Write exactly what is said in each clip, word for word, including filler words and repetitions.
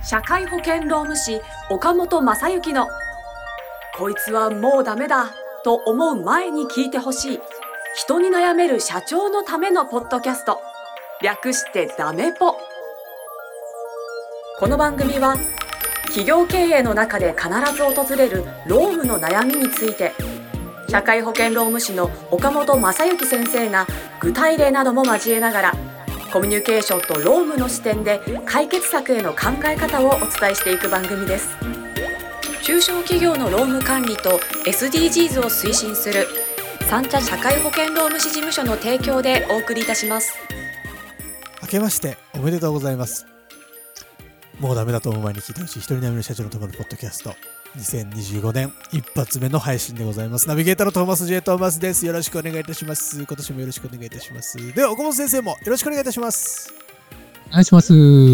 社会保険労務士岡本正幸のこいつはもうダメだと思う前に聞いてほしい人に悩める社長のためのポッドキャスト、略してダメポ。この番組は企業経営の中で必ず訪れる労務の悩みについて、社会保険労務士の岡本正幸先生が具体例なども交えながらコミュニケーションと労務の視点で解決策への考え方をお伝えしていく番組です。中小企業の労務管理と エスディージーズ を推進する三茶社会保険労務士事務所の提供でお送りいたします。 明けましておめでとうございます。もうダメだと思う前に聞いてほしい一人悩みの社長のためのポッドキャスト、にせんにじゅうごねん一発目の配信でございます。ナビゲーターのトーマス J トーマスです。よろしくお願いいたします。今年もよろしくお願いいたします。では岡本先生もよろしくお願いいたします。 お願いします。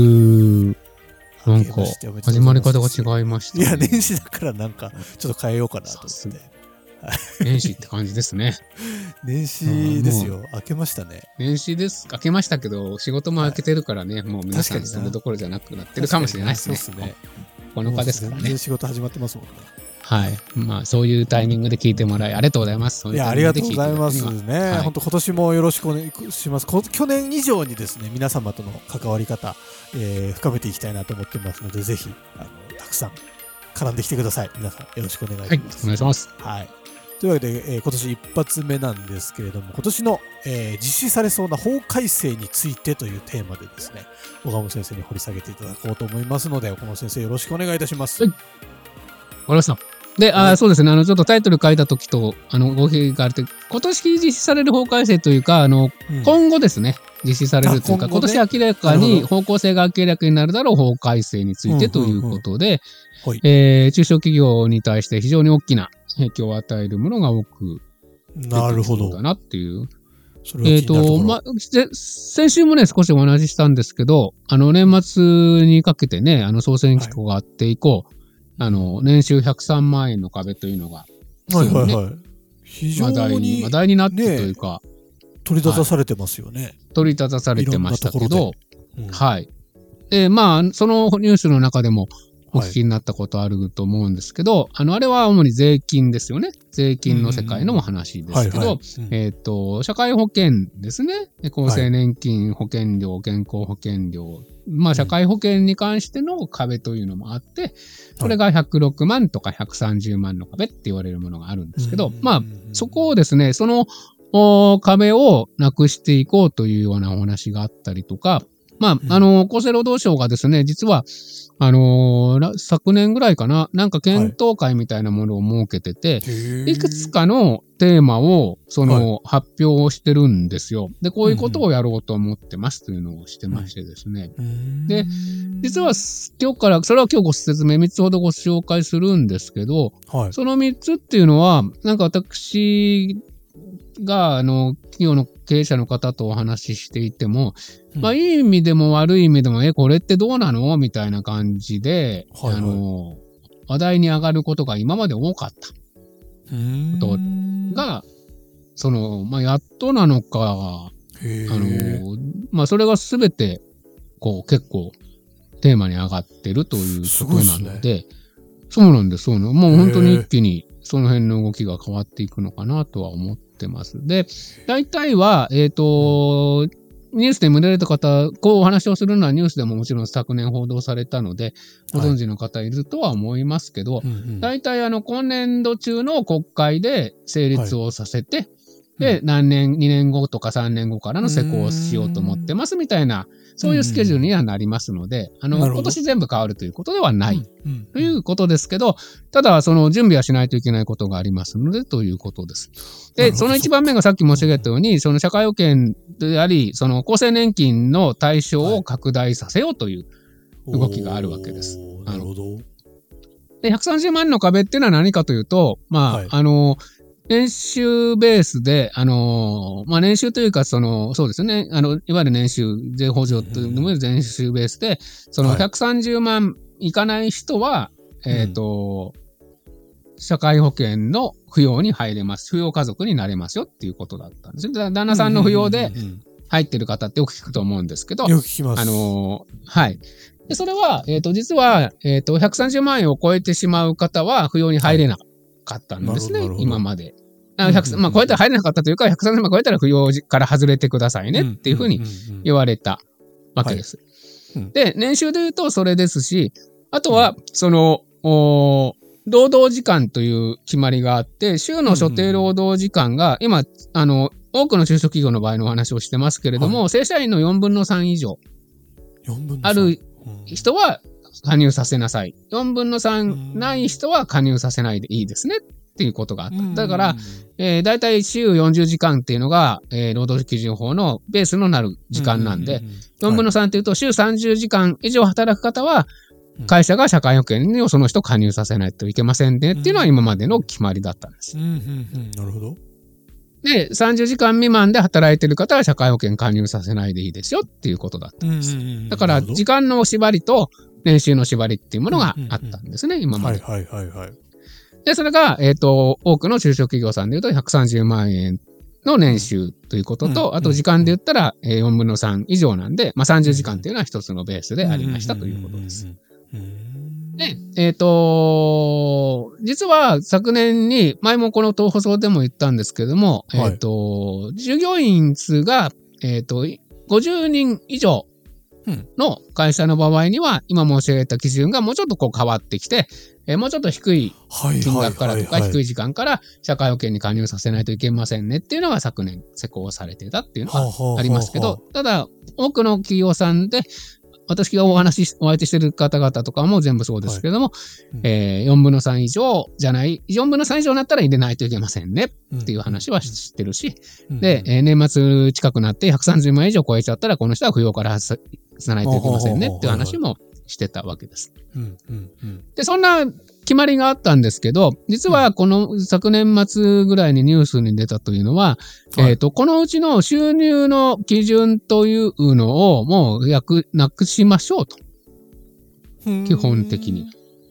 なんか始まり方が違いました、ね、 いや年始だからなんかちょっと変えようかなと思って。 年始って感じですね。 年始ですよ。明けましたね。 年始です。明けましたけど仕事も明けてるからね、はい、もう皆さんそれどころじゃなくなってるかもしれないですね。そうですね。このかですからね。 全然仕事始まってますもんね。 はい。まあそういうタイミングで聞いてもらいありがとうございます。そういういやありがとうございますね。 はい、 本当今年もよろしくお願いします。去年以上にですね皆様との関わり方、えー、深めていきたいなと思ってますので、ぜひあのたくさん絡んできてください。皆さんよろしくお願いします。 はい、お願いします。 はい。というわけで、えー、今年一発目なんですけれども、今年の、えー、実施されそうな法改正についてというテーマでですね、岡本先生に掘り下げていただこうと思いますので、岡本先生よろしくお願いいたします。 はい。わかりました。で、あ、はい、そうですね、あのちょっとタイトル書いた時とあのご批があって、今年実施される法改正というか、あの、うん、今後ですね、実施されるというか、今, 今年明らかに方向性が明らかになるだろう法改正についてということで、えー、中小企業に対して非常に大きな影響を与えるものが多く出てきそうだなっていう。えっと、ま、先週もね、少しお話ししたんですけど、あの、年末にかけてね、あの、総選挙があって以降、はい、あの、年収ひゃくさんまんえんの壁というのが、 はいはいはい。非常に話題に、話題になってというか、 ね、取り立たされてますよね。はい、 取り立たされてましたけど、うん、はい。で、まあ、そのニュースの中でも、お聞きになったことあると思うんですけど、はい、あの、あれは主に税金ですよね。税金の世界のお話ですけど、えっと、社会保険ですね。厚生年金保険料、健康保険料。まあ、社会保険に関しての壁というのもあって、これがひゃくろくまんとかひゃくさんじゅうまんの壁って言われるものがあるんですけど、まあ、そこをですね、その壁をなくしていこうというようなお話があったりとか、まあ、あの、厚生労働省がですね、実は、あのー、昨年ぐらいかな、なんか検討会みたいなものを設けてて、はい、いくつかのテーマを、その、はい、発表をしてるんですよ。で、こういうことをやろうと思ってますというのをしてましてですね。うん、で、実は今日から、それは今日ご説明みっつほどご紹介するんですけど、はい、そのみっつっていうのは、なんか私が、あの、企業の経営者の方とお話ししていても、うん、まあ、いい意味でも悪い意味でも、え、これってどうなのみたいな感じで、はいはい、あの、話題に上がることが今まで多かったことが、その、まあ、やっとなのか、あの、まあ、それがすべて、こう、結構、テーマに上がってるということなので、ね、そうなんです、そうなんです。もう本当に一気に、その辺の動きが変わっていくのかなとは思ってます。で、大体は、えっと、ニュースで見られた方、こうお話をするのはニュースでももちろん昨年報道されたので、ご存知の方いるとは思いますけど、はいうんうん、大体あの、今年度中の国会で成立をさせて、はい、で、何年、にねんごとかさんねんごからの施行をしようと思ってますみたいな、そういうスケジュールにはなりますので、あの、今年全部変わるということではない、うんうん、ということですけど、ただ、その準備はしないといけないことがありますので、ということです。で、その一番目がさっき申し上げたように、その社会保険であり、その厚生年金の対象を拡大させようという動きがあるわけです。 はい、なるほど。 で、ひゃくさんじゅうまんの壁っていうのは何かというと、まあ、はい、あの、年収ベースで、あのー、まあ、年収というか、その、そうですね、あの、いわゆる年収、税補助というのも年収ベースで、そのひゃくさんじゅうまんいかない人は、はい、えっと、うん、社会保険の扶養に入れます。扶養家族になれますよっていうことだったんです。旦那さんの扶養で、 入ってる方ってよく聞くと思うんですけど、 よく聞きます。 あのー、はい。で、それは、えっと、実は、えっと、ひゃくさんじゅうまんえんを超えてしまう方は扶養に入れなかったんですね、はい、今まで。あひゃくまあ、超えたら入れなかったというか、ひゃくさんじゅうまん超えたら扶養から外れてくださいねっていうふうに言われたわけです。はいうん、で、年収で言うとそれですし、あとは、その、お労働時間という決まりがあって、週の所定労働時間が、今、あの、多くの中小企業の場合のお話をしてますけれども、はい、正社員のよんぶんのさん以上ある人は加入させなさい。よんぶんのさんない人は加入させないでいいですねっていうことがあった。だから、えー、だいたい週よんじゅうじかんっていうのが、えー、労働基準法のベースのなる時間なんで、よんぶんのさんっていうと週さんじゅうじかん以上働く方は、会社が社会保険にその人加入させないといけませんねっていうのは今までの決まりだったんです。 うんうんうん、なるほど。 で、さんじゅうじかん未満で働いてる方は社会保険加入させないでいいですよっていうことだったんです。うんうんうん、だから時間の縛りと年収の縛りっていうものがあったんですね、うんうんうん、今まで。 はいはいはいはい。 で、それが、えっと、多くの中小企業さんで言うとひゃくさんじゅうまんえんの年収ということと、うん、あと時間で言ったらよんぶんのさん以上なんで、まあ、さんじゅうじかんっていうのは一つのベースでありましたということです。で、えっと、実は昨年に、前もこの放送でも言ったんですけども、はい、えっと、従業員数が、えっと、ごじゅうにん以上の会社の場合には、今申し上げた基準がもうちょっとこう変わってきて、えー、もうちょっと低い金額からとか低い時間から社会保険に加入させないといけませんねっていうのが昨年施行されてたっていうのがありますけど、ただ多くの企業さんで私がお話し、お相手してる方々とかも全部そうですけれども、はいうんえー、よんぶんのさん以上じゃない、よんぶんのさん以上になったら入れないといけませんねっていう話は知ってるし、うん、で、えー、年末近くなってひゃくさんじゅうまんえん以上超えちゃったらこの人は扶養から外さないといけませんねっていう話もしてたわけです。うんうんうん、で、そんな決まりがあったんですけど、実はこの昨年末ぐらいにニュースに出たというのは、はい、えっと、このうちの収入の基準というのをもうなくしましょうと。基本的に。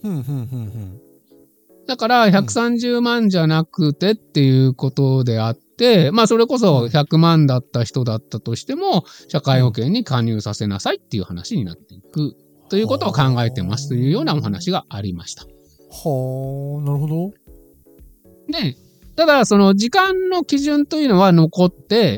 だからひゃくさんじゅうまんじゃなくてっていうことであって、まあそれこそひゃくまんだった人だったとしても、社会保険に加入させなさいっていう話になっていくということを考えてますというようなお話がありました。 はあ、なるほど。 で、ただその時間の基準というのは残って、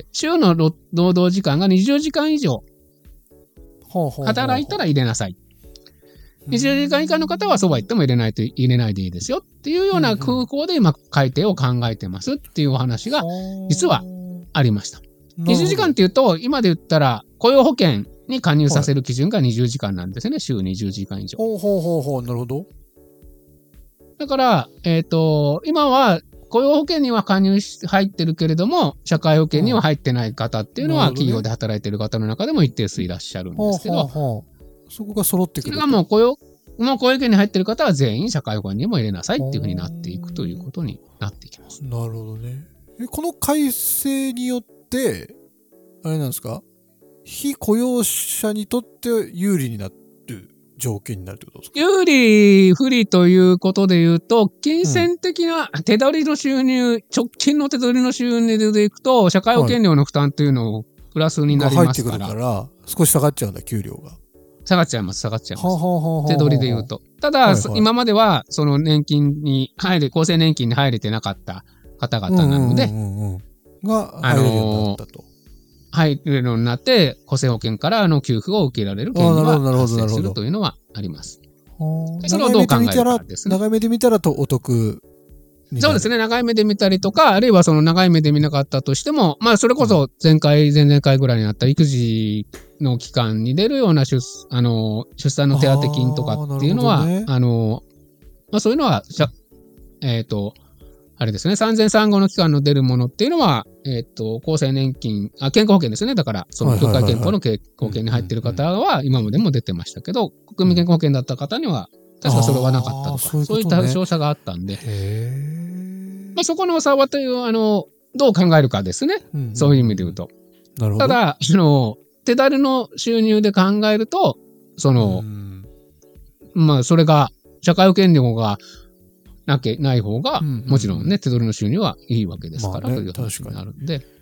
週の労働時間がにじゅうじかん以上働いたら入れなさい。にじゅうじかん以下の方はそうは言っても入れないと入れないでいいですよっていうような空港で今改定を考えてますっていうお話が実はありました。にじゅうじかんっていうと今で言ったら雇用保険に加入させる基準がにじゅうじかんなんですね。週にじゅうじかん以上。 ほうほうほうほう、なるほど。 だから、えっと、今は雇用保険には加入し、入ってるけれども、社会保険には入ってない方っていうのは、企業で働いてる方の中でも一定数いらっしゃるんですけど、 はあはあはあ、そこが揃ってくる。 それがもう雇用、もう雇用保険に入ってる方は全員社会保険にも入れなさいっていうふうになっていくということになっていきます。 なるほどね。え、この改正によって、あれなんですか？非雇用者にとって有利になる条件になるってことですか？ 有利、不利ということで言うと、金銭的な手取りの収入、うん、直近の手取りの収入でいくと、社会保険料の負担というのをプラスになりますから。 入ってくるから、少し下がっちゃうんだ、給料が。 下がっちゃいます、下がっちゃいます。はははは手取りで言うと。ただ、はいはい、今までは、その年金に入れ、厚生年金に入れてなかった方々なので、 が入れるようになったと。 入るようになって、厚生保険からの給付を受けられる権利が発生するというのはあります。それをどう考えるかですね。 長い目で見たらとお得。 そうですね。長い目で見たりとか、あるいはその長い目で見なかったとしても、まあそれこそ前回、前々回ぐらいにあった育児の期間に出るような出、あの、出産の手当金とかっていうのは、あ、ね、あの、まあそういうのは、えっと、あれですね、産前産後の期間の出るものっていうのは、えっと、厚生年金、あ、健康保険ですね。だから、その協会健康の健康保険に入っている方は今までも出てましたけど、国民健康保険だった方には、確かそれはなかったとか、そういう対象者があったんで、まあ、そこの差はという、あの、どう考えるかですね。うんうん、そういう意味で言うと。 なるほど。 ただ、あの、手取りの収入で考えると、その、まあ、それが、社会保険料が、なきゃない方が、もちろんね、手取りの収入はいいわけですから、という話になるんで。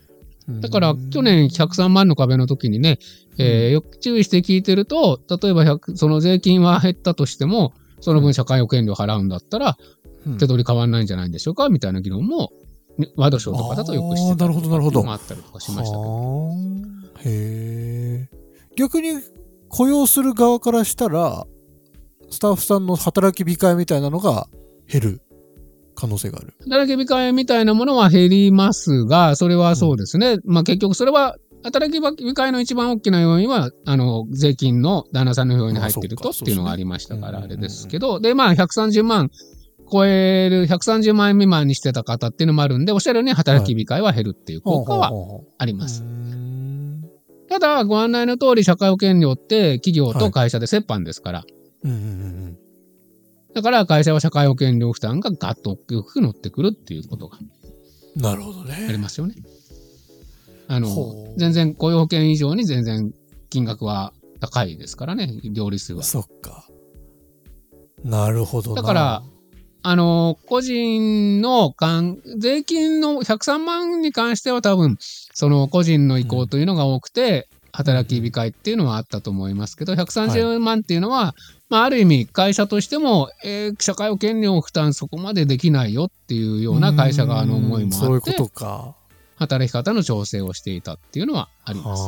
だから去年ひゃくさんまんの壁の時にね、えー、よく注意して聞いてると、例えばひゃくその税金は減ったとしても、その分社会保険料払うんだったら、手取り変わらないんじゃないんでしょうかみたいな議論も、ワイドショーとかだとよくしてたりとかもあったりとかしましたけど。 へー。逆に雇用する側からしたら、スタッフさんの働き控えみたいなのが減る可能性がある。 働き控えみたいなものは減りますが、それはそうですね。うん、まあ結局それは、働き控えの一番大きな要因は、あの、税金の旦那さんの表に入ってるとっていうのがありましたから、あれですけど、で、まあひゃくさんじゅうまん超える、ひゃくさんじゅうまんえん未満にしてた方っていうのもあるんで、おっしゃるように働き控えは減るっていう効果はあります。ただ、ご案内の通り、社会保険料って企業と会社で折半ですから。だから、会社は社会保険料負担がガッと大きく乗ってくるっていうことが。 なるほどね。 ありますよね。あの、全然雇用保険以上に全然金額は高いですからね、料理数は。 そっか。なるほどな。 だから、あの、個人の関、税金のひゃくさんまんに関しては多分、その個人の意向というのが多くて、うん、働き控えっていうのはあったと思いますけど、ひゃくさんじゅうまんっていうのは、はい、まあ、ある意味会社としても、えー、社会保険料負担そこまでできないよっていうような会社側の思いもあって、 そういうことか。 働き方の調整をしていたっていうのはあります。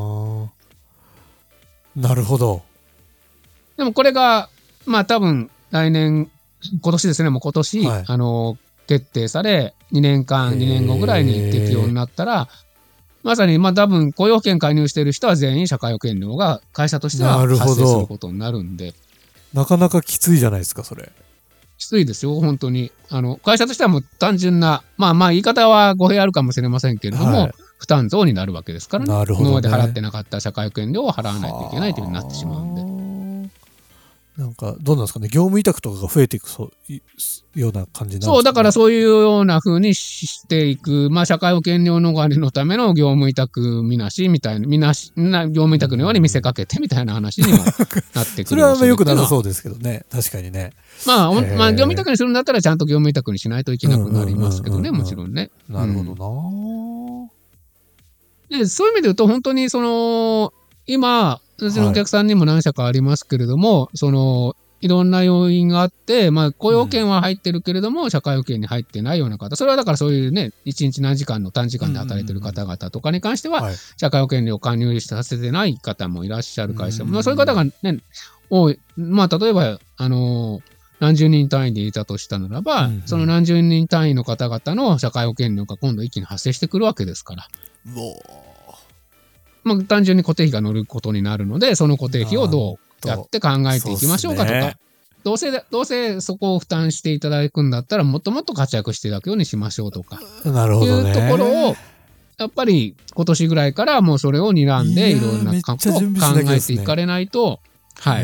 なるほど。 でもこれが、まあ多分来年、今年ですね、もう今年、はい、あの、決定され、にねんかん、にねんごぐらいに適用になったら、まさに、まあ多分雇用保険加入している人は全員社会保険料が会社としては発生することになるんで。 なかなかきついじゃないですか、それ。 きついですよ、本当に。あの、会社としてはもう単純な、まあまあ言い方は語弊あるかもしれませんけれども、はい、負担増になるわけですからね。 なるほどね。 今まで払ってなかった社会保険料を払わないといけないというふうになってしまうんで。 なんか、どうなんですかね、業務委託とかが増えていくそうような感じなんですかね。 そう、だからそういうような風にしていく、まあ、社会保険料逃れのための業務委託みなしみたいな、みなし、な業務委託のように見せかけてみたいな話にもなってくる。 それはあんま良くなさそうですけどね、確かにね。 まあ、まあ、業務委託にするんだったらちゃんと業務委託にしないといけなくなりますけどね、もちろんね。 なるほどな、 うん、で、そういう意味で言うと、本当にその、今、私のお客さんにも何社かありますけれども、はい、その、いろんな要因があって、まあ、雇用保険は入ってるけれども、うん、社会保険に入ってないような方、それはだからそういうね、一日何時間の短時間で働いてる方々とかに関しては、はい、社会保険料を加入させてない方もいらっしゃる会社も、まあ、そういう方がね、多い。まあ、例えば、あのー、何十人単位でいたとしたならば、うんうん、その何十人単位の方々の社会保険料が今度一気に発生してくるわけですから。まあ、単純に固定費が乗ることになるので、その固定費をどうやって考えていきましょうかとか、ね、どうせ、どうせそこを負担していただくんだったら、もっともっと活躍していただくようにしましょうとか、 なるほどね、 いうところを、やっぱり今年ぐらいからもうそれを睨んで、いろんなことを考えていかれないと、はい。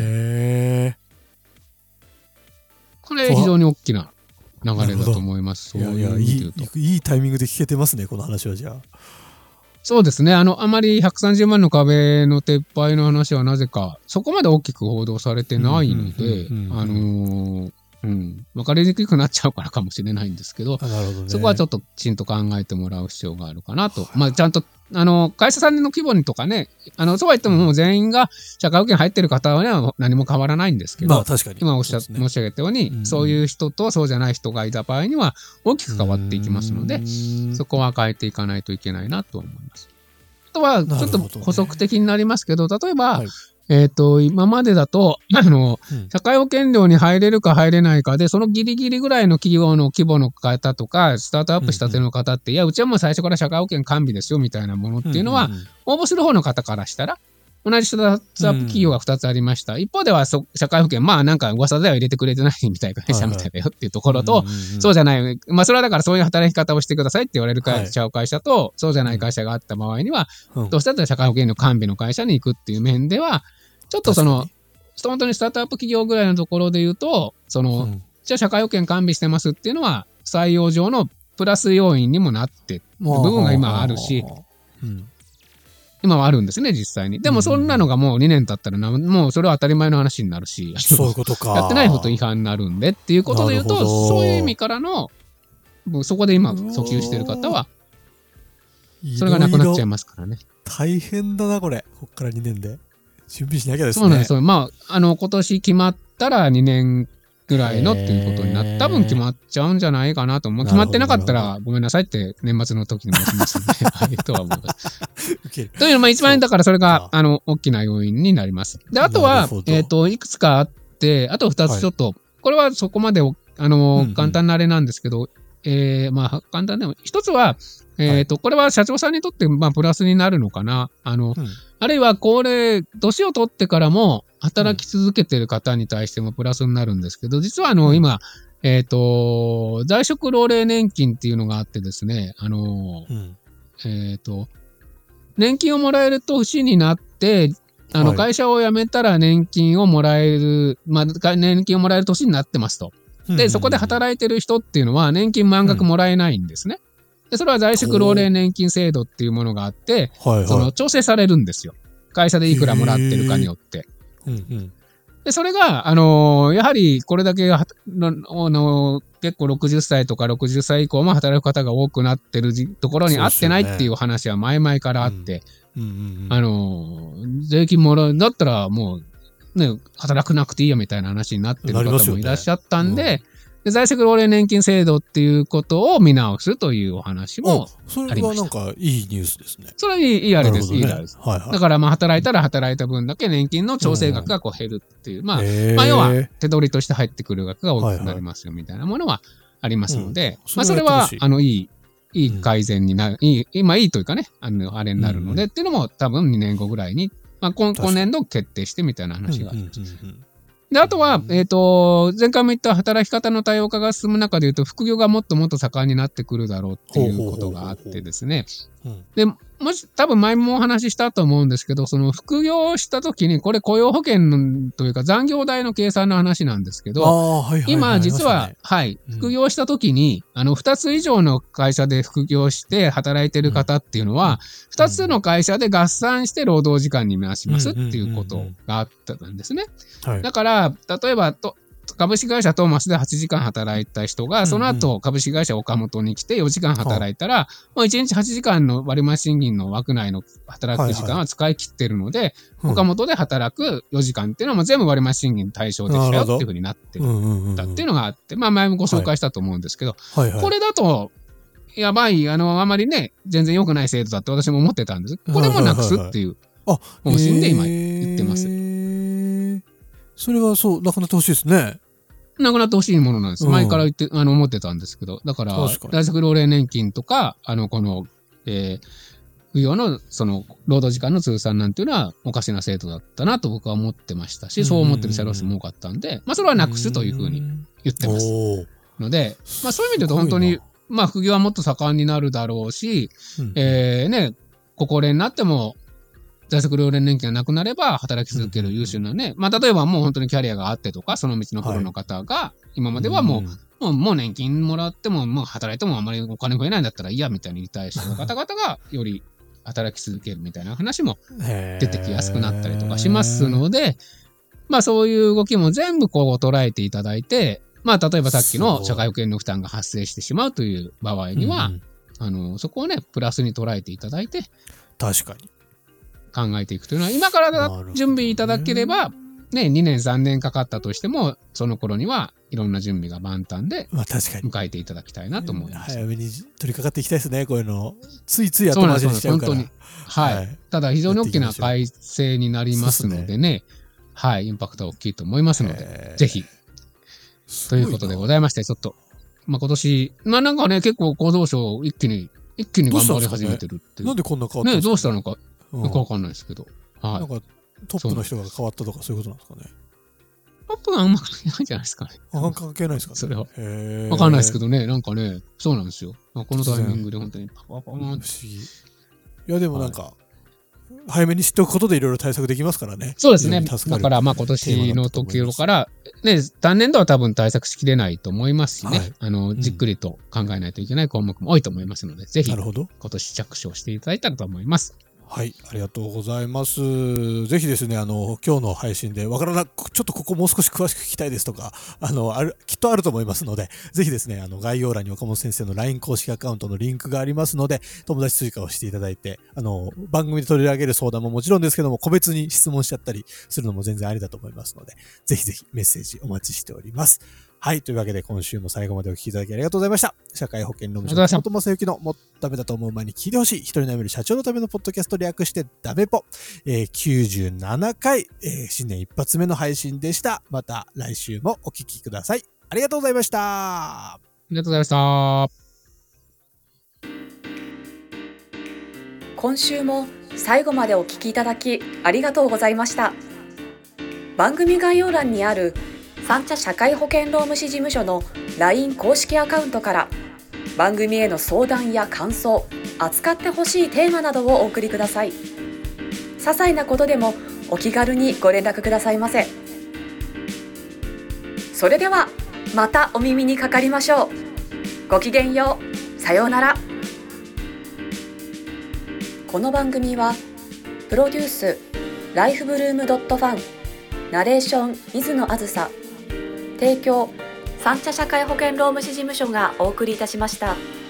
これ非常に大きな流れだと思います。そういう意味で言うと。 いやいや、いい、いいタイミングで聞けてますね、この話はじゃあ。 そうですね。あの、あまりひゃくさんじゅうまんの壁の撤廃の話はなぜか、そこまで大きく報道されてないので、あのー、うん、分かりにくくなっちゃうからかもしれないんですけど、 なるほどね、 そこはちょっときちんと考えてもらう必要があるかなと。まあ、ちゃんと、あの、会社さんの規模にとかね、あの、そうは言ってももう全員が社会保険入ってる方は何も変わらないんですけど、 まあ確かに今おっしゃ、ね、申し上げたように、うん、そういう人とそうじゃない人がいた場合には大きく変わっていきますので、そこは変えていかないといけないなと思います。あとは、ちょっと補足的になりますけど、例えば、はい、えっと、今までだと、あの、うん、社会保険料に入れるか入れないかで、そのギリギリぐらいの企業の規模の方とか、スタートアップしたての方って、うんうん、いや、うちはもう最初から社会保険完備ですよ、みたいなものっていうのは、うんうんうん、応募する方の方からしたら、同じスタートアップ企業がふたつありました。うん、一方ではそ、社会保険、まあなんか噂では入れてくれてないみたいな会社みたいだよっていうところと、そうじゃない、まあそれはだからそういう働き方をしてくださいって言われる会社、はい、会社と、そうじゃない会社があった場合には、うん、どうしたら社会保険の完備の会社に行くっていう面では、ちょっとその、本当にスタートアップ企業ぐらいのところで言うと、その、うん、じゃあ社会保険完備してますっていうのは、採用上のプラス要因にもなってる部分が今あるし、うん、今はあるんですね、実際に。でもそんなのがもうにねん経ったらな、もうそれは当たり前の話になるし、 そういうことか。 やってないこと違反になるんでっていうことで言うと、そういう意味からの、そこで今訴求してる方は、 それがなくなっちゃいますからね。 大変だな、これ。こっからにねんで。準備しなきゃですね。 そうなんですよ。まあ、あの、今年決まったらにねんぐらいのっていうことになって、多分決まっちゃうんじゃないかなと思う。決まってなかったらごめんなさいって年末の時に申しますので、はい、とは思います。というのは、一番だからそれが、あの、大きな要因になります。で、あとは、えっと、いくつかあって、あとふたつちょっと、はい、これはそこまで、あの、うんうん、簡単なあれなんですけど、えー、まあ、簡単でも、一つは、えっと、はい、これは社長さんにとって、まあ、プラスになるのかな。あの、うん、あるいは、これ、年を取ってからも、働き続けてる方に対してもプラスになるんですけど、実は、あの、うん、今、えっと、在職老齢年金っていうのがあってですね、あの、うん、えっと、年金をもらえる年になって、あの、はい、会社を辞めたら年金をもらえる、まあ、年金をもらえる年になってますと。で、そこで働いてる人っていうのは年金満額もらえないんですね。うん、でそれは在職老齢年金制度っていうものがあって、はいはい、その調整されるんですよ。会社でいくらもらってるかによって。うんうん、でそれが、あのー、やはりこれだけあの結構ろくじゅっさいとかろくじゅっさい以降も働く方が多くなってるところに合ってないっていう話は前々からあって、あのー、税金もらうんだったらもう、ね、働かなくていいよみたいな話になってる方もいらっしゃったんで、ねうん、で在職老齢年金制度っていうことを見直すというお話もありました。 それはなんかいいニュースですね。 それはいい、いいあれです。ね、いいあれです。はいはい、だからまあ働いたら働いた分だけ年金の調整額がこう減るっていう、うん、まあ、まあ要は手取りとして入ってくる額が大きくなりますよみたいなものはありますので、はいはいうん、まあそれはあのいい。いい改善になる、うん、いい、まあいいというかね、あの、あれになるので、うん、っていうのも多分にねんごぐらいに、まあ今、今年度決定してみたいな話があります。で、あとは、えっと、前回も言った働き方の多様化が進む中で言うと、副業がもっともっと盛んになってくるだろうっていうことがあってですね。で、もし、多分前もお話ししたと思うんですけど、その副業をしたときに、これ雇用保険というか残業代の計算の話なんですけど、はいはいはい、今実は、ね、はい、副業したときに、あの、二つ以上の会社で副業して働いてる方っていうのは、二、うん、つの会社で合算して労働時間に回しますっていうことがあったんですね。はい、だから、例えば、と、株式会社トーマスではちじかん働いた人が、その後株式会社岡本に来てよじかん働いたら、もういちにちはちじかんの割増賃金の枠内の働く時間は使い切ってるので、岡本で働くよじかんっていうのはもう全部割増賃金対象でしたよっていうふうになってるだっていうのがあって、まあ前もご紹介したと思うんですけど、これだと、やばい、あの、あまりね、全然良くない制度だって私も思ってたんです。これもなくすっていう方針で今言ってます。 それはそう、なくなってほしいですね。 なくなってほしいものなんです。うん、前から言って、あの、思ってたんですけど。だから、在職老齢年金とか、あの、この、えー、扶養の、その、労働時間の通算なんていうのは、おかしな制度だったなと僕は思ってましたし、そう思ってる社労士も多かったんで、まあ、それはなくすというふうに言ってます。ので、まあ、そういう意味で言うと、本当に、まあ、副業はもっと盛んになるだろうし、うん、えー、ね、ご高齢になっても、在職老齢年金がなくなれば働き続ける優秀なね、うん、まあ例えばもう本当にキャリアがあってとか、その道のプロの方が、はい、今まではもう、うん、もう、もう年金もらっても、もう働いてもあまりお金増えないんだったらいいやみたいに対しての方々がより働き続けるみたいな話も出てきやすくなったりとかしますので、まあそういう動きも全部こう捉えていただいて、まあ例えばさっきの社会保険の負担が発生してしまうという場合には、うん、あの、そこをね、プラスに捉えていただいて、 確かに。 考えていくというのは、今から準備いただければ、ね、にねんさんねんかかったとしても、その頃にはいろんな準備が万端で迎えていただきたいなと思います。 早めに取り掛かっていきたいですね、こういうの。ついつい後回しにしちゃうから。 本当に。はい。はい、ただ非常に大きな改正になりますのでね、ねはい、インパクトは大きいと思いますので、ぜひ。ということでございまして、ちょっと、まあ今年、まあなんかね、結構厚労省一気に、一気に頑張り始めてるっていう。 なんでこんな変わったんですかね。 ね、どうしたのか。よくわかんないですけど。はい。 なんか、トップの人が変わったとかそういうことなんですかね。 トップがあんま関係ないんじゃないですかね。 関係ないですかね。 それは。わかんないですけどね、なんかね、そうなんですよ。このタイミングで本当にパパパーンって。不思議。いや、でもなんか、早めに知っておくことでいろいろ対策できますからね。 そうですね。だからまあ今年の時から、ね、単年度は多分対策しきれないと思いますしね、はい、あの、じっくりと考えないといけない項目も多いと思いますので、うん、ぜひ、今年着手をしていただいたらと思います。 はい、ありがとうございます。ぜひですね、あの今日の配信でわからなく、ちょっとここもう少し詳しく聞きたいですとか、あのあるきっとあると思いますので、ぜひですね、あの概要欄に岡本先生の ライン 公式アカウントのリンクがありますので、友達追加をしていただいて、あの番組で取り上げる相談ももちろんですけども、個別に質問しちゃったりするのも全然ありだと思いますので、ぜひぜひメッセージお待ちしております。はい。というわけで、今週も最後までお聞きいただきありがとうございました。社会保険労務士の岡本正幸のもっとダメだと思う前に聞いてほしい。一人悩める社長のためのポッドキャスト、略してダメポ。えー、きゅうじゅうななかい、えー、新年一発目の配信でした。また来週もお聞きください。ありがとうございました。 ありがとうございました。 今週も最後までお聞きいただきありがとうございました。番組概要欄にある三茶社会保険労務士事務所の ライン 公式アカウントから番組への相談や感想、扱ってほしいテーマなどをお送りください。些細なことでもお気軽にご連絡くださいませ。それではまたお耳にかかりましょう。ごきげんよう。さようなら。この番組はプロデュースライフブルームドットファン、ナレーション水野あずさ、提供三茶社会保険労務士事務所がお送りいたしました。